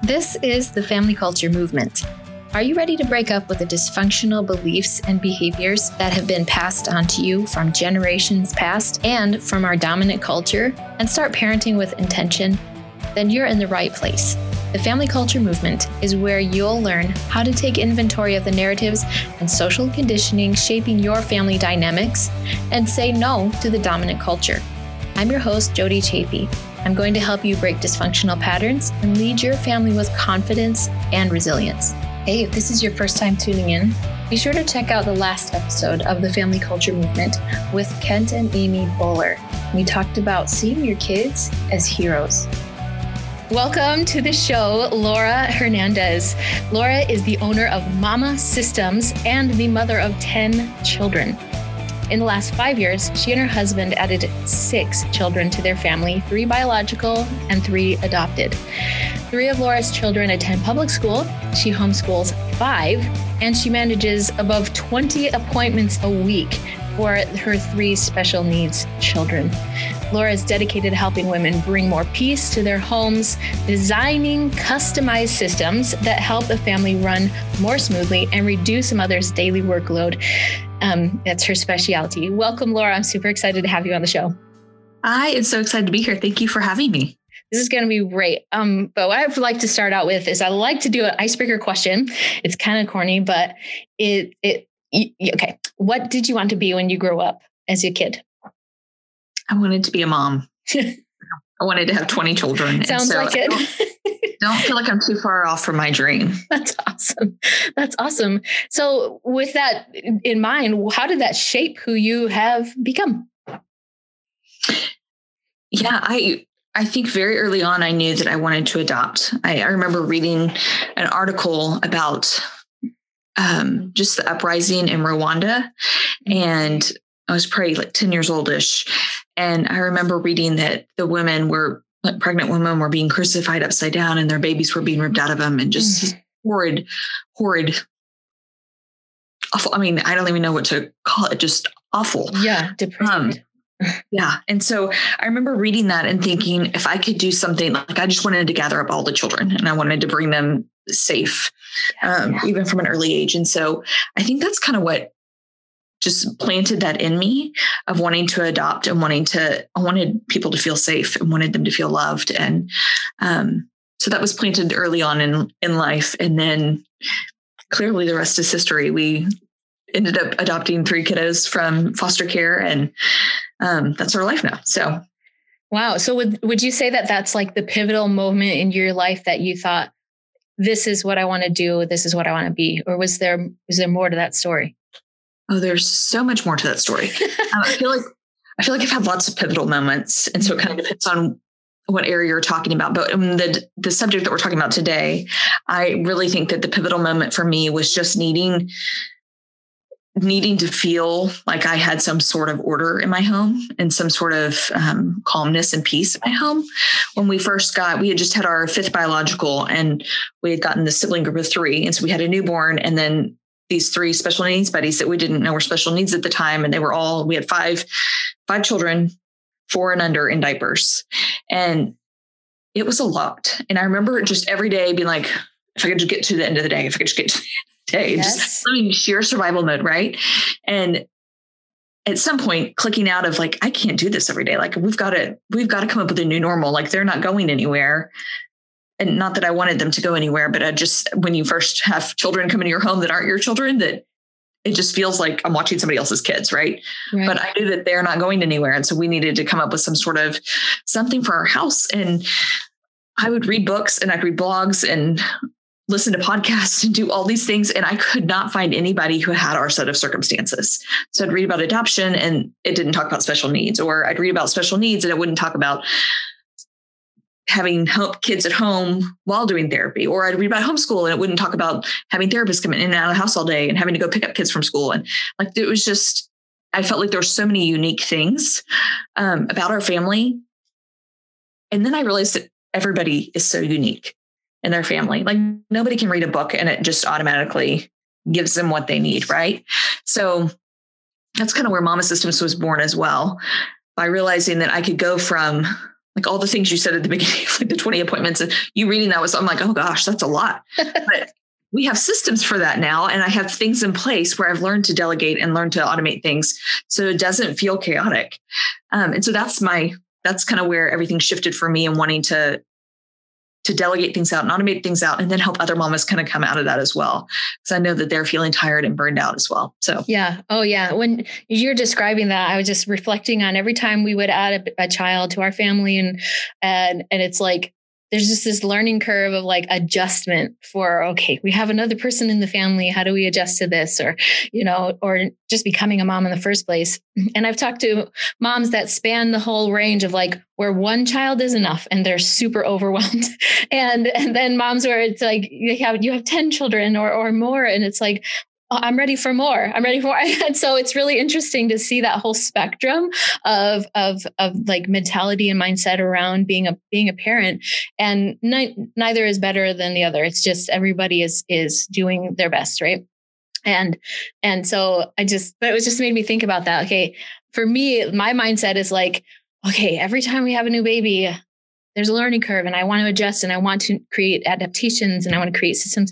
This is the family culture movement. Are you ready to break up with the dysfunctional beliefs and behaviors that have been passed on to you from generations past and from our dominant culture and start parenting with intention? Then you're in the right place. The family culture movement is where you'll learn how to take inventory of the narratives and social conditioning shaping your family dynamics and say no to the dominant culture. I'm your host, Jody Chafee. I'm going to help you break dysfunctional patterns and lead your family with confidence and resilience. Hey, if this is your first time tuning in, be sure to check out the last episode of the Family Culture Movement with Kent and Amy Bowler. We talked about seeing your kids as heroes. Welcome to the show, Laura Hernandez. Laura is the owner of Mama Systems and the mother of 10 children. In the last 5 years, she and her husband added 6 children to their family, 3 biological and 3 adopted. 3 of Laura's children attend public school. She homeschools 5, and she manages above 20 appointments a week for her 3 special needs children. Laura is dedicated to helping women bring more peace to their homes, designing customized systems that help the family run more smoothly and reduce a mother's daily workload. That's her specialty. Welcome, Laura. I'm super excited to have you on the show. I am so excited to be here. Thank you for having me. This is going to be great. But what I'd like to start out with is I like to do an icebreaker question. It's kind of corny, but okay. What did you want to be when you grew up as a kid? I wanted to be a mom. I wanted to have 20 children. Sounds like it. Don't feel like I'm too far off from my dream. That's awesome. That's awesome. So with that in mind, how did that shape who you have become? Yeah, I think very early on, I knew that I wanted to adopt. I remember reading an article about just the uprising in Rwanda. And I was probably like 10 years oldish. And I remember reading that the women were like pregnant women were being crucified upside down and their babies were being ripped out of them and just horrid, awful. I mean, I don't even know what to call it. Just awful. Yeah. Depressing. Yeah. And so I remember reading that and thinking if I could do something like I just wanted to gather up all the children and I wanted to bring them safe, even from an early age. And so I think that's kind of what just planted that in me of wanting to adopt and I wanted people to feel safe and wanted them to feel loved. And so that was planted early on in life. And then clearly the rest is history. We ended up adopting 3 kiddos from foster care and that's our life now. So. Wow. So would you say that that's like the pivotal moment in your life that you thought, this is what I want to do. This is what I want to be. Or was there more to that story? Oh, there's so much more to that story. I feel like I've had lots of pivotal moments. And so it kind of depends on what area you're talking about. But the subject that we're talking about today, I really think that the pivotal moment for me was just needing to feel like I had some sort of order in my home and some sort of calmness and peace in my home. When we had just had our 5th biological and we had gotten the sibling group of 3. And so we had a newborn and then these 3 special needs buddies that we didn't know were special needs at the time. And we had 5 children, 4 and under in diapers. And it was a lot. And I remember just every day being like, if I could just get to the end of the day, yes. Just sheer survival mode. Right. And at some point clicking out of like, I can't do this every day. Like we've got to come up with a new normal. Like they're not going anywhere. And not that I wanted them to go anywhere, but when you first have children come into your home that aren't your children, that it just feels like I'm watching somebody else's kids. Right. But I knew that they're not going anywhere. And so we needed to come up with some sort of something for our house. And I would read books and I'd read blogs and listen to podcasts and do all these things. And I could not find anybody who had our set of circumstances. So I'd read about adoption and it didn't talk about special needs, or I'd read about special needs and it wouldn't talk about having help kids at home while doing therapy, or I'd read about homeschool and it wouldn't talk about having therapists come in and out of the house all day and having to go pick up kids from school. And like, it was just, I felt like there were so many unique things about our family. And then I realized that everybody is so unique in their family. Like nobody can read a book and it just automatically gives them what they need. Right. So that's kind of where Mama Systems was born as well, by realizing that I could go from like all the things you said at the beginning, like the 20 appointments, and you reading that I'm like, oh gosh, that's a lot. But we have systems for that now. And I have things in place where I've learned to delegate and learn to automate things so it doesn't feel chaotic. And so that's kind of where everything shifted for me and wanting to delegate things out and automate things out, and then help other mamas kind of come out of that as well. Because I know that they're feeling tired and burned out as well. So yeah. Oh yeah. When you're describing that, I was just reflecting on every time we would add a child to our family, and it's like, there's just this learning curve of like adjustment for, okay, we have another person in the family. How do we adjust to this? Or, or just becoming a mom in the first place. And I've talked to moms that span the whole range of like where one child is enough and they're super overwhelmed. And then moms where it's like, you have 10 children or more. And it's like, I'm ready for more. And so it's really interesting to see that whole spectrum of like mentality and mindset around being a parent, and neither is better than the other. It's just everybody is doing their best. Right. And so but it was just made me think about that. Okay. For me, my mindset is like, okay, every time we have a new baby, there's a learning curve, and I want to adjust, and I want to create adaptations, and I want to create systems.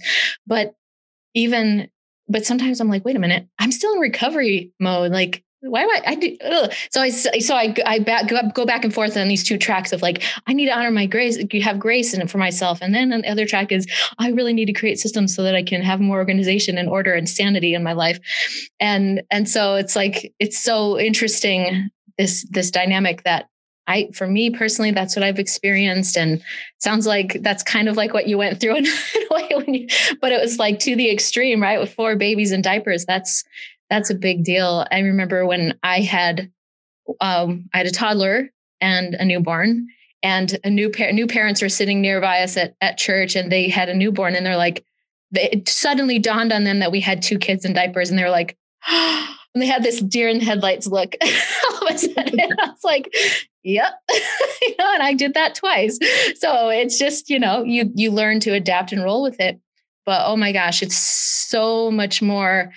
But sometimes I'm like, wait a minute, I'm still in recovery mode. Like, why do I do? Ugh. So I go back and forth on these two tracks of like, I need to honor my grace. You have grace in it for myself. And then the other track is, I really need to create systems so that I can have more organization and order and sanity in my life. And so it's like, it's so interesting, this dynamic that for me personally, that's what I've experienced. And sounds like that's kind of like what you went through in a way but it was like to the extreme, right? With 4 babies in diapers. That's a big deal. I remember when I had a toddler and a newborn, and new parents were sitting nearby us at church, and they had a newborn, and they're like, it suddenly dawned on them that we had 2 kids in diapers, and they were like, oh, and they had this deer in the headlights look. All of a sudden, I was like, yep. And I did that twice. So it's just, you learn to adapt and roll with it. But oh my gosh, it's so much more,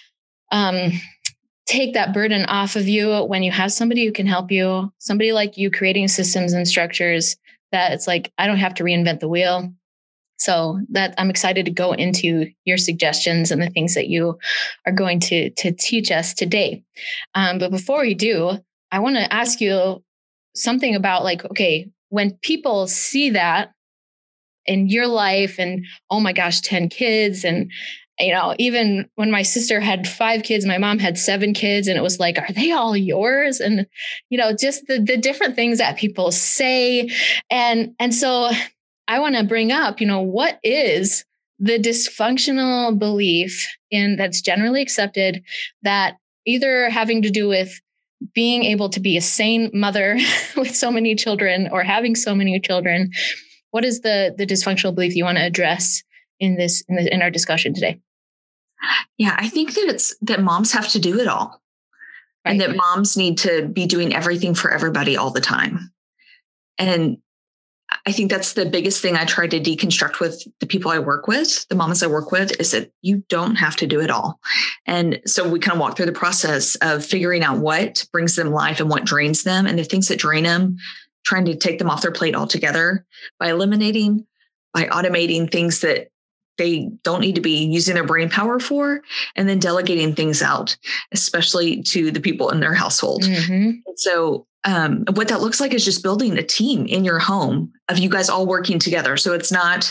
take that burden off of you when you have somebody who can help you, somebody like you creating systems and structures that it's like, I don't have to reinvent the wheel. So that I'm excited to go into your suggestions and the things that you are going to teach us today. But before we do, I want to ask you something about like, okay, when people see that in your life and, oh my gosh, 10 kids. And, even when my sister had 5 kids, my mom had 7 kids, and it was like, are they all yours? And, just the different things that people say. And so I want to bring up, what is the dysfunctional belief that's generally accepted that either having to do with being able to be a sane mother with so many children or having so many children? What is the dysfunctional belief you want to address in our discussion today? Yeah, I think that moms have to do it all, right? And that moms need to be doing everything for everybody all the time. And I think that's the biggest thing I try to deconstruct with the people I work with, the mamas I work with, is that you don't have to do it all. And so we kind of walk through the process of figuring out what brings them life and what drains them, and the things that drain them, trying to take them off their plate altogether by eliminating, by automating things that they don't need to be using their brain power for, and then delegating things out, especially to the people in their household. Mm-hmm. So what that looks like is just building a team in your home of you guys all working together. So it's not,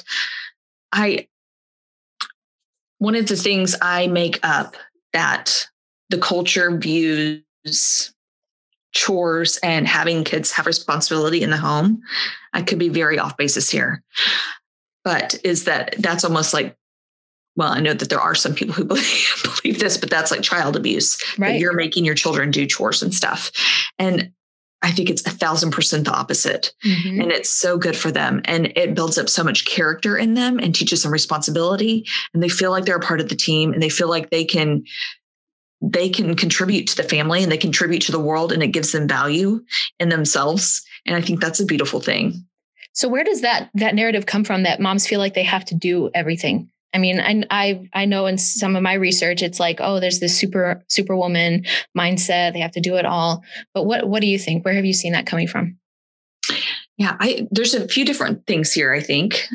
one of the things I make up that the culture views chores and having kids have responsibility in the home, I could be very off basis here, but that's almost like, well, I know that there are some people who believe this, but that's like child abuse, right? That you're making your children do chores and stuff. And I think it's 1,000% the opposite. Mm-hmm. And it's so good for them. And it builds up so much character in them and teaches them responsibility. And they feel like they're a part of the team, and they feel like they can contribute to the family, and they contribute to the world, and it gives them value in themselves. And I think that's a beautiful thing. So where does that narrative come from, that moms feel like they have to do everything? I mean, I know in some of my research, it's like, oh, there's this superwoman mindset. They have to do it all. But what do you think? Where have you seen that coming from? Yeah, there's a few different things here, I think.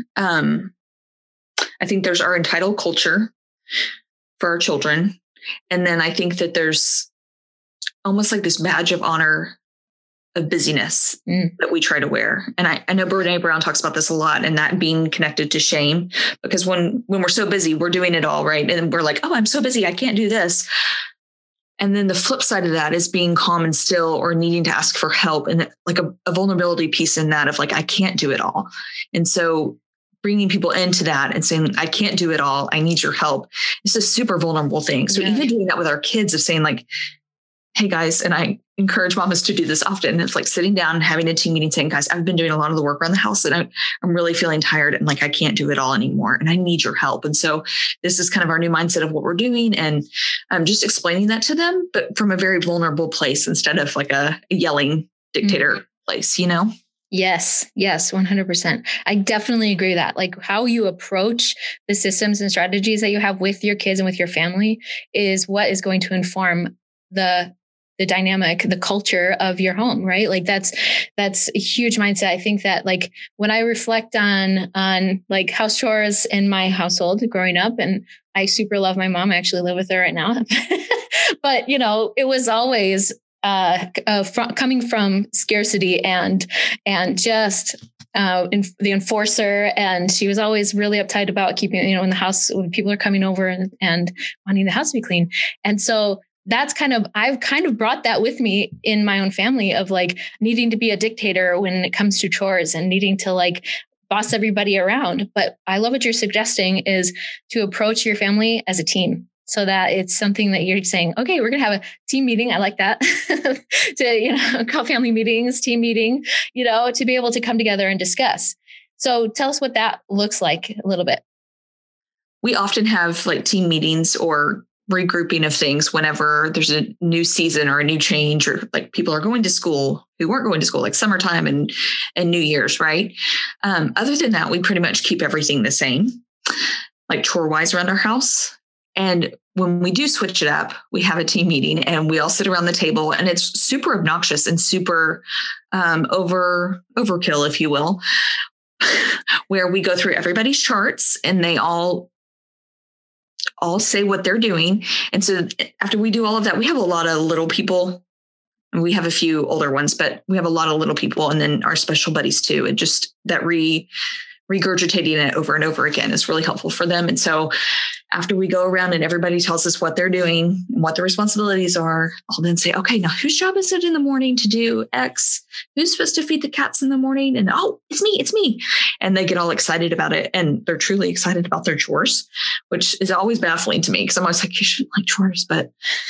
I think there's our entitled culture for our children. And then I think that there's almost like this badge of honor of busyness that we try to wear. And I know Brene Brown talks about this a lot, and that being connected to shame, because when we're so busy, we're doing it all right. And we're like, oh, I'm so busy, I can't do this. And then the flip side of that is being calm and still, or needing to ask for help, and like a vulnerability piece in that of like, I can't do it all. And so bringing people into that and saying, I can't do it all, I need your help. It's a super vulnerable thing. So even doing that with our kids of saying like, hey guys, and I encourage mamas to do this often. It's like sitting down and having a team meeting saying, guys, I've been doing a lot of the work around the house and I'm really feeling tired and like, I can't do it all anymore and I need your help. And so this is kind of our new mindset of what we're doing. And I'm just explaining that to them, but from a very vulnerable place instead of like a yelling dictator place, you know? Yes, 100%. I definitely agree with that. Like how you approach the systems and strategies that you have with your kids and with your family is what is going to inform the dynamic, the culture of your home, right? Like that's a huge mindset. I think that like when I reflect on like house chores in my household growing up, and I super love my mom. I actually live with her right now, but you know, it was always coming from scarcity and just the enforcer, and she was always really uptight about keeping, you know, in the house when people are coming over and wanting the house to be clean. And so I've kind of brought that with me in my own family of like needing to be a dictator when it comes to chores and needing to like boss everybody around. But I love what you're suggesting is to approach your family as a team, so that it's something that you're saying, okay, we're going to have a team meeting. I like that to, you know, call family meetings, team meeting, you know, to be able to come together and discuss. So tell us what that looks like a little bit. We often have like team meetings or regrouping of things whenever there's a new season or a new change, or like people are going to school who weren't going to school, like summertime and New Year's, right? Other than that, we pretty much keep everything the same, like chore wise around our house. And when we do switch it up, we have a team meeting and we all sit around the table, and it's super obnoxious and super overkill, if you will, where we go through everybody's charts and they all say what they're doing. And so after we do all of that, we have a lot of little people, and we have a few older ones, but we have a lot of little people, and then our special buddies too. And just that regurgitating it over and over again is really helpful for them. And so after we go around and everybody tells us what they're doing and what their responsibilities are, I'll then say, okay, now whose job is it in the morning to do X? Who's supposed to feed the cats in the morning? And oh, it's me. And they get all excited about it. And they're truly excited about their chores, which is always baffling to me because I'm always like, you shouldn't like chores, but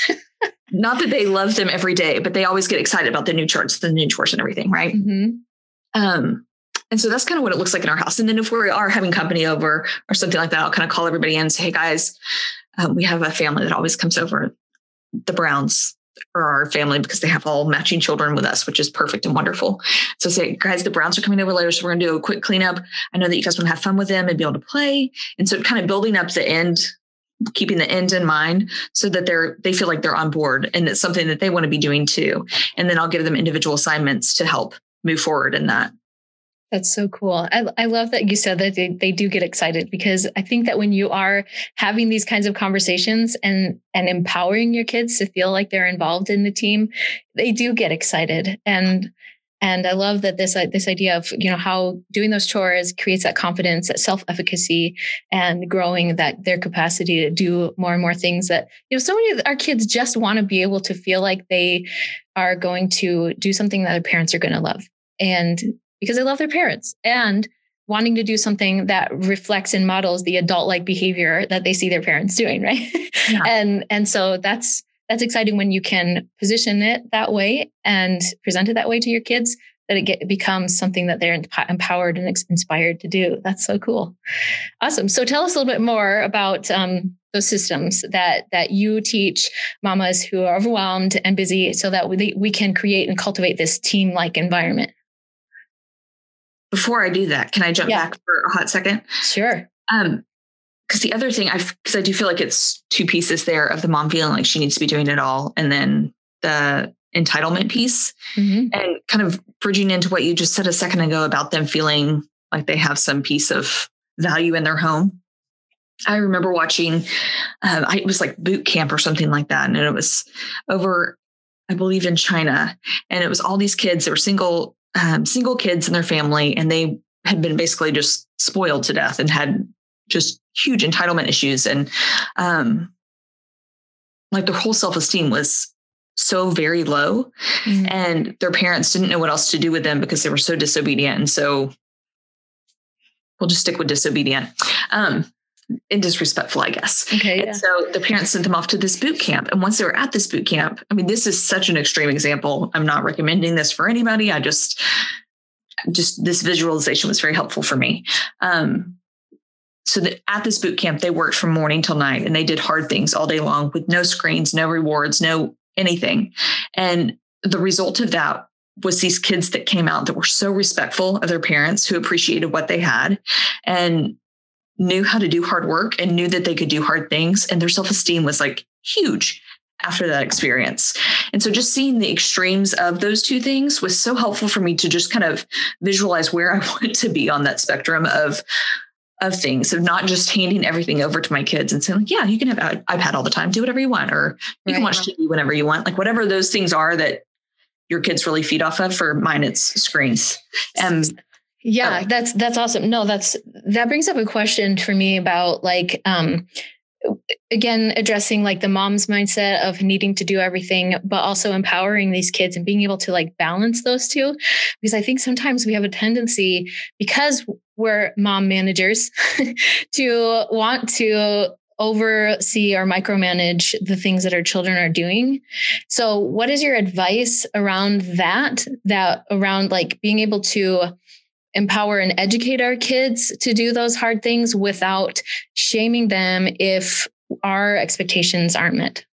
not that they love them every day, but they always get excited about the new charts, the new chores and everything. Right. Mm-hmm. And so that's kind of what it looks like in our house. And then if we are having company over or something like that, I'll kind of call everybody in and say, hey guys, we have a family that always comes over. The Browns are our family because they have all matching children with us, which is perfect and wonderful. So say, guys, the Browns are coming over later. So we're going to do a quick cleanup. I know that you guys want to have fun with them and be able to play. And so kind of building up the end, keeping the end in mind so that they feel like they're on board and it's something that they want to be doing too. And then I'll give them individual assignments to help move forward in that. That's so cool. I love that you said that they do get excited, because I think that when you are having these kinds of conversations and empowering your kids to feel like they're involved in the team, they do get excited. And I love that this idea of, you know, how doing those chores creates that confidence, that self-efficacy, and growing that their capacity to do more and more things that, you know, so many of our kids just want to be able to feel like they are going to do something that their parents are going to love. And because they love their parents, and wanting to do something that reflects and models the adult-like behavior that they see their parents doing, right? Yeah. And so that's exciting when you can position it that way and present it that way to your kids, that it becomes something that they're empowered and inspired to do. That's so cool. Awesome. So tell us a little bit more about those systems that you teach mamas who are overwhelmed and busy, so that we can create and cultivate this team-like environment. Before I do that, can I jump back for a hot second? Sure. Because the other thing, because I do feel like it's two pieces there of the mom feeling like she needs to be doing it all, and then the entitlement piece, and kind of bridging into what you just said a second ago about them feeling like they have some piece of value in their home. I remember watching, it was like boot camp or something like that. And it was over, I believe, in China. And it was all these kids that were single kids in their family. And they had been basically just spoiled to death and had just huge entitlement issues. And like their whole self-esteem was so very low, and their parents didn't know what else to do with them because they were so disobedient. And so we'll just stick with disobedient. And disrespectful, I guess. Okay, and so the parents sent them off to this boot camp. And once they were at this boot camp, I mean, this is such an extreme example. I'm not recommending this for anybody. I just this visualization was very helpful for me. So that at this boot camp, they worked from morning till night, and they did hard things all day long with no screens, no rewards, no anything. And the result of that was these kids that came out that were so respectful of their parents, who appreciated what they had and knew how to do hard work and knew that they could do hard things. And their self-esteem was like huge after that experience. And so just seeing the extremes of those two things was so helpful for me to just kind of visualize where I want to be on that spectrum of things, of not just handing everything over to my kids and saying, like, yeah, you can have an iPad all the time, do whatever you want, or you can watch TV whenever you want, like whatever those things are that your kids really feed off of. For mine, it's screens. Yeah, that's awesome. No, that brings up a question for me about like, again, addressing like the mom's mindset of needing to do everything, but also empowering these kids and being able to like balance those two. Because I think sometimes we have a tendency, because we're mom managers, to want to oversee or micromanage the things that our children are doing. So what is your advice around that around like being able to empower and educate our kids to do those hard things without shaming them if our expectations aren't met?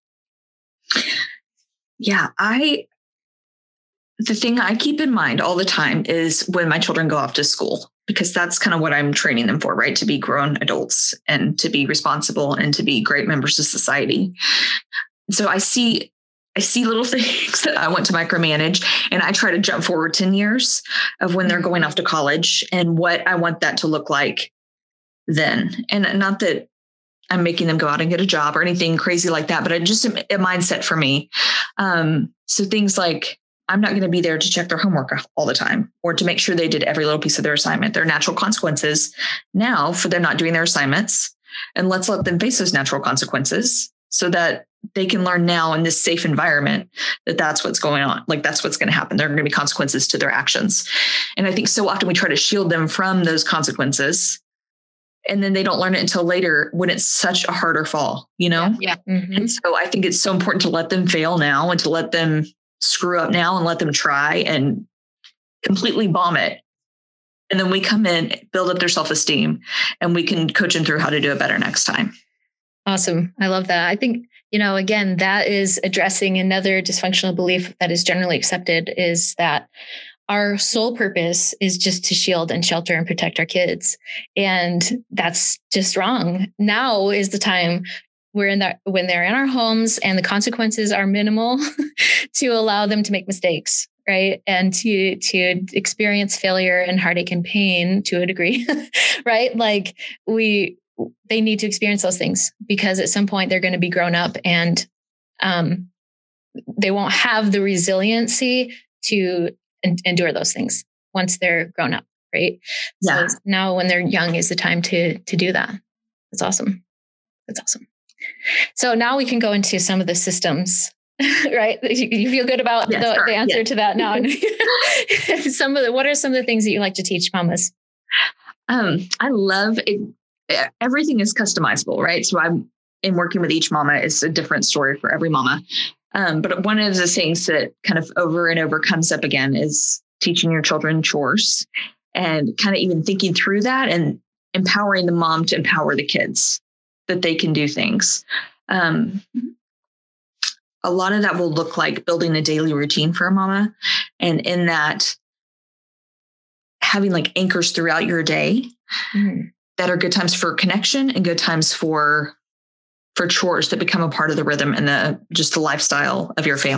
Yeah, the thing I keep in mind all the time is when my children go off to school, because that's kind of what I'm training them for, right? To be grown adults and to be responsible and to be great members of society. So I see little things that I want to micromanage, and I try to jump forward 10 years of when they're going off to college and what I want that to look like then. And not that I'm making them go out and get a job or anything crazy like that, but just a mindset for me. So things like, I'm not going to be there to check their homework all the time or to make sure they did every little piece of their assignment. There are natural consequences now for them not doing their assignments, and let's let them face those natural consequences so that they can learn now in this safe environment that that's what's going on. Like that's what's going to happen. There are going to be consequences to their actions. And I think so often we try to shield them from those consequences, and then they don't learn it until later when it's such a harder fall, you know? Yeah. Mm-hmm. And so I think it's so important to let them fail now and to let them screw up now and let them try and completely bomb it. And then we come in, build up their self-esteem, and we can coach them through how to do it better next time. Awesome. I love that. I think, again, that is addressing another dysfunctional belief that is generally accepted, is that our sole purpose is just to shield and shelter and protect our kids. And that's just wrong. Now is the time when they're in our homes and the consequences are minimal to allow them to make mistakes, right? And to experience failure and heartache and pain to a degree, right? Like they need to experience those things, because at some point they're going to be grown up and they won't have the resiliency to endure those things once they're grown up, right? Yeah. So now when they're young is the time to do that. That's awesome. That's awesome. So now we can go into some of the systems, right? You feel good about the answer to that now. What are some of the things that you like to teach mamas? I love it. Everything is customizable, right? So I'm in working with each mama is a different story for every mama. But one of the things that kind of over and over comes up again is teaching your children chores, and kind of even thinking through that and empowering the mom to empower the kids that they can do things. A lot of that will look like building a daily routine for a mama. And in that, having like anchors throughout your day that are good times for connection and good times for chores that become a part of the rhythm and the lifestyle of your family.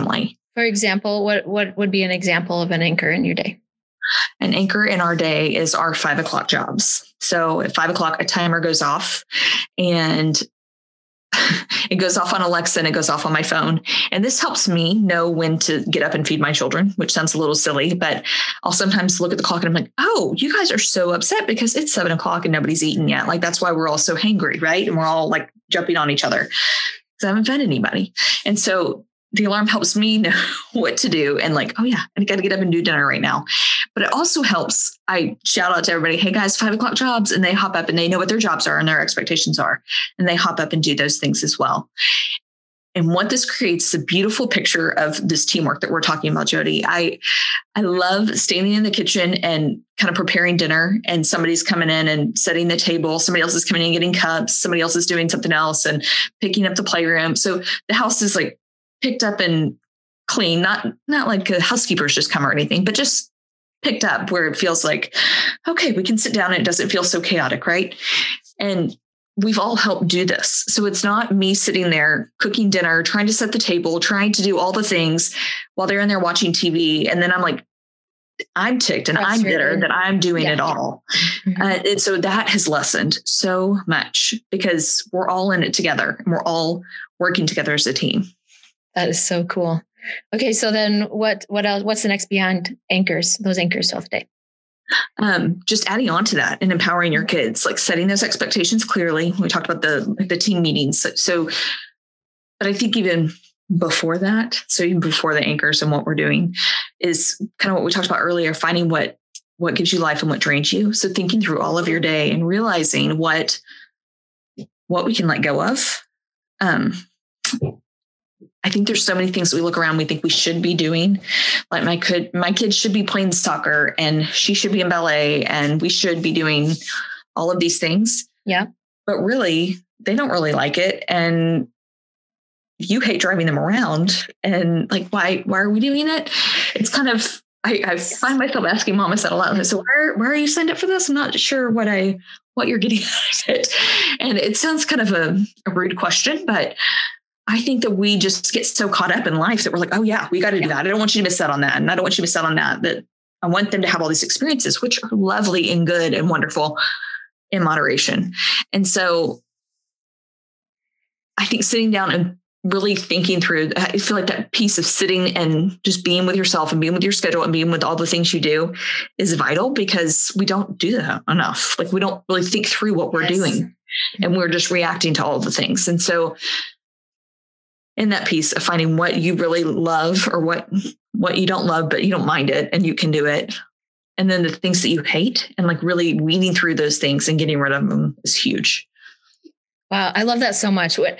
For example, what would be an example of an anchor in your day? An anchor in our day is our 5 o'clock jobs. So at 5 o'clock, a timer goes off and it goes off on Alexa and it goes off on my phone. And this helps me know when to get up and feed my children, which sounds a little silly, but I'll sometimes look at the clock and I'm like, oh, you guys are so upset because it's 7 o'clock and nobody's eaten yet. Like, that's why we're all so hangry, right? And we're all like jumping on each other because I haven't fed anybody. And so the alarm helps me know what to do and like, oh yeah, I got to get up and do dinner right now. But it also helps. I shout out to everybody, hey guys, 5 o'clock jobs. And they hop up and they know what their jobs are and their expectations are. And they hop up and do those things as well. And what this creates is a beautiful picture of this teamwork that we're talking about, Jody. I love standing in the kitchen and kind of preparing dinner, and somebody's coming in and setting the table. Somebody else is coming in and getting cups. Somebody else is doing something else and picking up the playroom. So the house is like picked up and clean, not like a housekeeper's just come or anything, but just picked up where it feels like, okay, we can sit down and it doesn't feel so chaotic, right? And we've all helped do this. So it's not me sitting there cooking dinner, trying to set the table, trying to do all the things while they're in there watching TV. And then I'm like, I'm ticked and I'm bitter that I'm doing it all. Mm-hmm. And so that has lessened so much because we're all in it together and we're all working together as a team. That is so cool. Okay. So then what else, what's the next beyond anchors, those anchors of the day? Just adding on to that and empowering your kids, like setting those expectations clearly. We talked about the team meetings. So, but I think even before that, so even before the anchors and what we're doing is kind of what we talked about earlier, finding what gives you life and what drains you. So thinking through all of your day and realizing what we can let go of. I think there's so many things that we look around, we think we should be doing. Like my kids should be playing soccer and she should be in ballet and we should be doing all of these things. Yeah. But really, they don't really like it. And you hate driving them around. And like, why are we doing it? It's kind of, I find myself asking mom, I said a lot. So why are you signed up for this? I'm not sure what you're getting out of it. And it sounds kind of a rude question, but I think that we just get so caught up in life that we're like, oh yeah, we got to do that. I don't want you to miss out on that. And I don't want you to miss out on that. That I want them to have all these experiences, which are lovely and good and wonderful in moderation. And so I think sitting down and really thinking through, I feel like that piece of sitting and just being with yourself and being with your schedule and being with all the things you do is vital because we don't do that enough. Like we don't really think through what we're doing and we're just reacting to all of the things. And so in that piece of finding what you really love or what you don't love, but you don't mind it and you can do it. And then the things that you hate and like really weeding through those things and getting rid of them is huge. Wow. I love that so much. When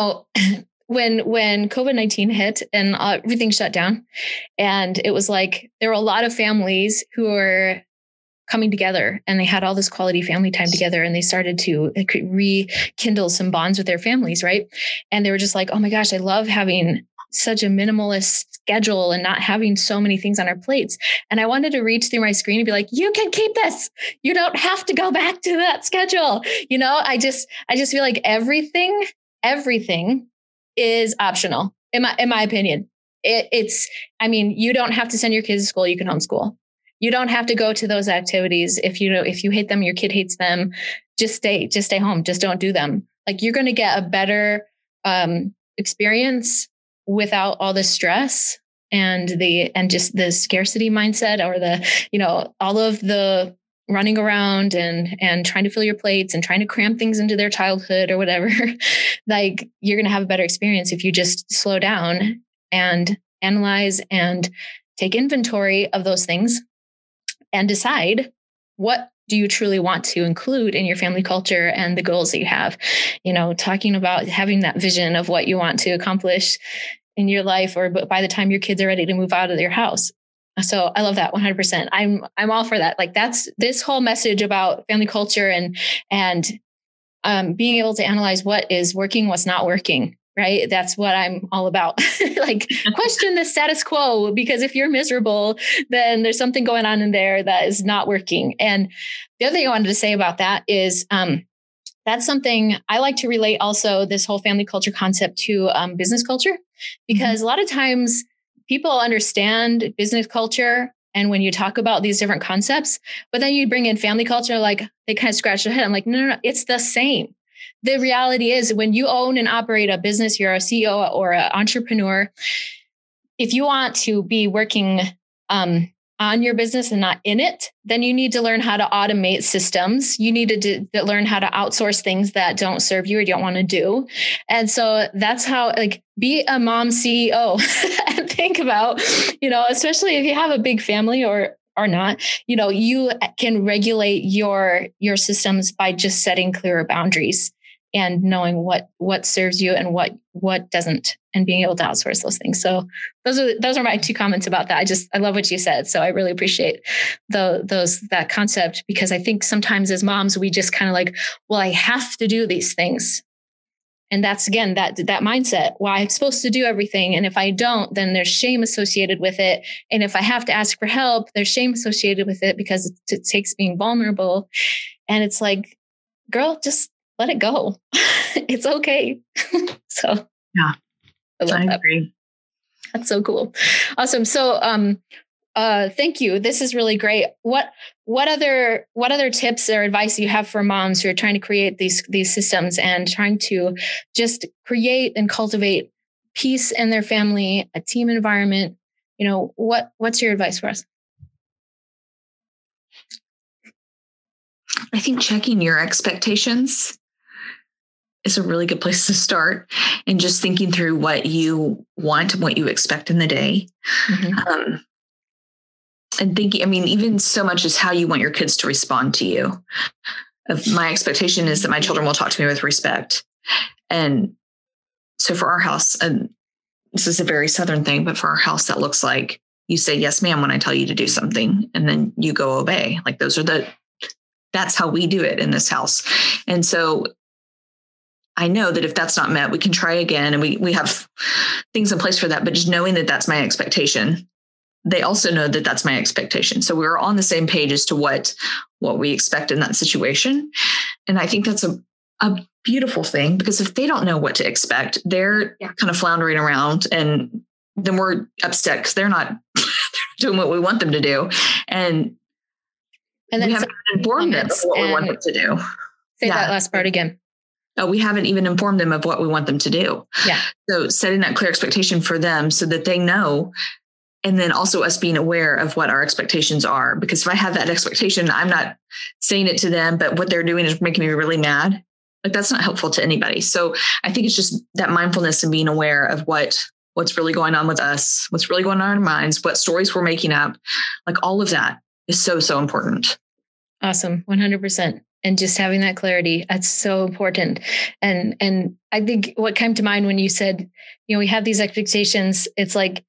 COVID-19 hit and everything shut down, and it was like, there were a lot of families who were coming together and they had all this quality family time together and they started to rekindle some bonds with their families. Right. And they were just like, oh my gosh, I love having such a minimalist schedule and not having so many things on our plates. And I wanted to reach through my screen and be like, you can keep this. You don't have to go back to that schedule. I just feel like everything is optional in my opinion. You don't have to send your kids to school. You can homeschool. You don't have to go to those activities. If you hate them, your kid hates them, just stay home. Just don't do them. Like you're going to get a better experience without all the stress and just the scarcity mindset or all of the running around and trying to fill your plates and trying to cram things into their childhood or whatever. Like you're going to have a better experience if you just slow down and analyze and take inventory of those things and decide what do you truly want to include in your family culture and the goals that you have, talking about having that vision of what you want to accomplish in your life or by the time your kids are ready to move out of their house. So I love that 100%. I'm all for that. Like that's this whole message about family culture and being able to analyze what is working, what's not working. Right. That's what I'm all about. Like question the status quo, because if you're miserable, then there's something going on in there that is not working. And the other thing I wanted to say about that is that's something I like to relate also this whole family culture concept to business culture, because a lot of times people understand business culture. And when you talk about these different concepts, but then you bring in family culture, like they kind of scratch their head. I'm like, no, it's the same. The reality is when you own and operate a business, you're a CEO or an entrepreneur. If you want to be working on your business and not in it, then you need to learn how to automate systems. You need to learn how to outsource things that don't serve you or you don't want to do. And so that's how, like, be a mom CEO and think about, especially if you have a big family or not, you can regulate your systems by just setting clearer boundaries and knowing what serves you and what doesn't, and being able to outsource those things. So those are my 2 comments about that. I love what you said. So I really appreciate that concept, because I think sometimes as moms, we just kind of like, well, I have to do these things. And that's, again, that mindset. Well, I'm supposed to do everything. And if I don't, then there's shame associated with it. And if I have to ask for help, there's shame associated with it because it takes being vulnerable. And it's like, girl, just let it go. It's okay. So yeah, I agree. That's so cool. Awesome. So, thank you. This is really great. What other tips or advice do you have for moms who are trying to create these systems and trying to just create and cultivate peace in their family, a team environment? What's your advice for us? I think checking your expectations is a really good place to start, and just thinking through what you want and what you expect in the day. Mm-hmm. And thinking, even so much as how you want your kids to respond to you. My expectation is that my children will talk to me with respect. And so for our house, and this is a very Southern thing, but for our house, that looks like you say, yes, ma'am, when I tell you to do something, and then you go obey. Like that's how we do it in this house. And so I know that if that's not met, we can try again. And we have things in place for that, but just knowing that that's my expectation. They also know that that's my expectation. So we're on the same page as to what we expect in that situation. And I think that's a beautiful thing, because if they don't know what to expect, they're kind of floundering around, and then we're upset because they're not doing what we want them to do. And then we haven't informed them of what we want them to do. Say that last part again. We haven't even informed them of what we want them to do. Yeah. So setting that clear expectation for them so that they know, and then also us being aware of what our expectations are. Because if I have that expectation, I'm not saying it to them, but what they're doing is making me really mad. Like, that's not helpful to anybody. So I think it's just that mindfulness and being aware of what's really going on with us, what's really going on in our minds, what stories we're making up. Like, all of that is so, so important. Awesome. 100%. And just having that clarity, that's so important. And I think what came to mind when you said, we have these expectations, it's like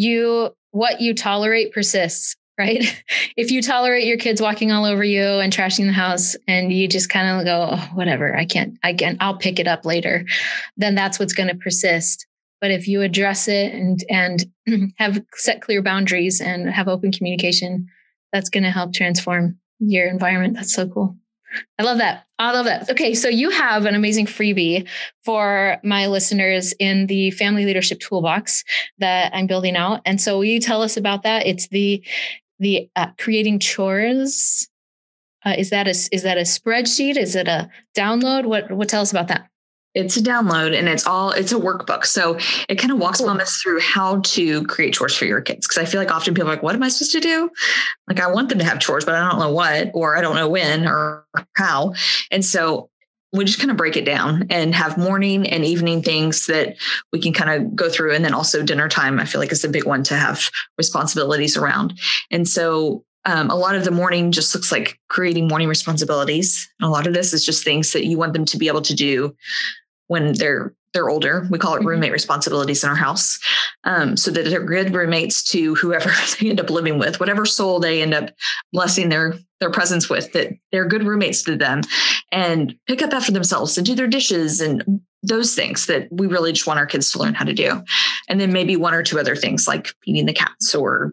what you tolerate persists, right? If you tolerate your kids walking all over you and trashing the house, and you just kind of go, oh, whatever, I'll pick it up later, then that's what's going to persist. But if you address it and have set clear boundaries and have open communication, that's going to help transform your environment. That's so cool. I love that. Okay. So you have an amazing freebie for my listeners in the Family Leadership Toolbox that I'm building out. And so will you tell us about that? It's the creating chores. Is that a spreadsheet? Is it a download? What tell us about that? It's a download, and it's a workbook. So it kind of walks moms through how to create chores for your kids. Because I feel like often people are like, what am I supposed to do? Like, I want them to have chores, but I don't know what, or I don't know when or how. And so we just kind of break it down and have morning and evening things that we can kind of go through. And then also dinner time, I feel like, is a big one to have responsibilities around. And so a lot of the morning just looks like creating morning responsibilities. And a lot of this is just things that you want them to be able to do when they're older. We call it roommate responsibilities in our house, so that they're good roommates to whoever they end up living with, whatever soul they end up blessing their presence with, that they're good roommates to them, and pick up after themselves and do their dishes and those things that we really just want our kids to learn how to do. And then maybe 1 or 2 other things like feeding the cats or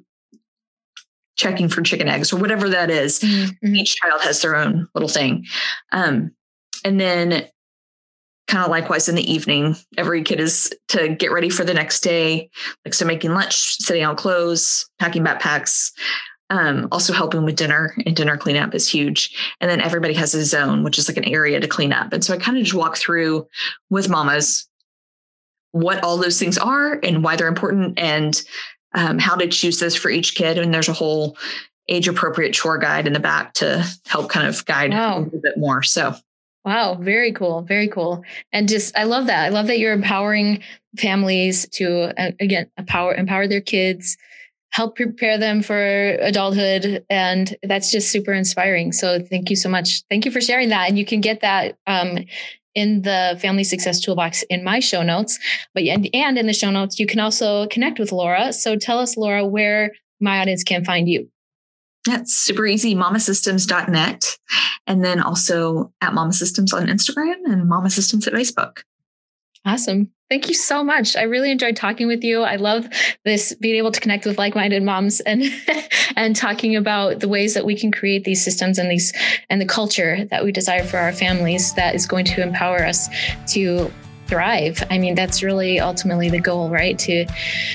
checking for chicken eggs or whatever that is. Mm-hmm. Each child has their own little thing. And then kind of likewise in the evening, every kid is to get ready for the next day. Like, so making lunch, setting out clothes, packing backpacks, also helping with dinner, and dinner cleanup is huge. And then everybody has a zone, which is like an area to clean up. And so I kind of just walk through with mamas what all those things are and why they're important, and how to choose those for each kid. And there's a whole age appropriate chore guide in the back to help kind of guide a little bit more. So. Wow. Very cool. Very cool. And I love that. I love that you're empowering families to, again, empower their kids, help prepare them for adulthood. And that's just super inspiring. So thank you so much. Thank you for sharing that. And you can get that, in the Family Success Toolbox in my show notes, and in the show notes, you can also connect with Laura. So tell us, Laura, where my audience can find you. That's super easy. Mamasystems.net. And then also at Mama Systems on Instagram and Mama Systems at Facebook. Awesome. Thank you so much. I really enjoyed talking with you. I love this, being able to connect with like-minded moms and and talking about the ways that we can create these systems and the culture that we desire for our families that is going to empower us to thrive. I mean, that's really ultimately the goal, right? To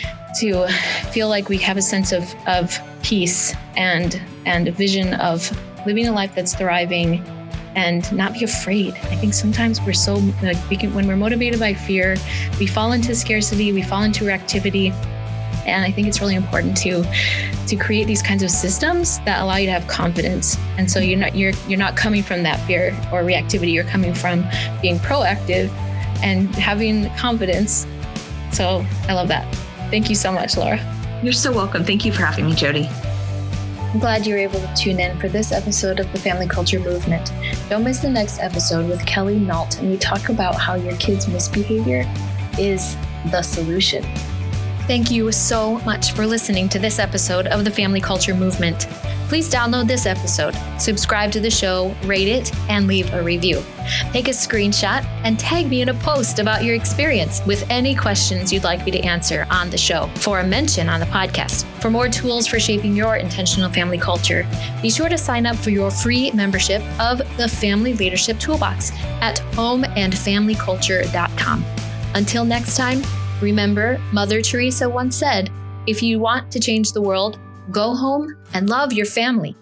feel like we have a sense of peace and a vision of living a life that's thriving and not be afraid. I think sometimes we're so when we're motivated by fear, we fall into scarcity, we fall into reactivity. And I think it's really important to create these kinds of systems that allow you to have confidence. And so you're not coming from that fear or reactivity. You're coming from being proactive and having confidence. So I love that. Thank you so much, Laura. You're so welcome. Thank you for having me, Jody. I'm glad you were able to tune in for this episode of the Family Culture Movement. Don't miss the next episode with Kelly Nault, and we talk about how your kids' misbehavior is the solution. Thank you so much for listening to this episode of the Family Culture Movement. Please download this episode, subscribe to the show, rate it, and leave a review. Take a screenshot and tag me in a post about your experience with any questions you'd like me to answer on the show for a mention on the podcast. For more tools for shaping your intentional family culture, be sure to sign up for your free membership of the Family Leadership Toolbox at homeandfamilyculture.com. Until next time, remember, Mother Teresa once said, if you want to change the world, go home and love your family.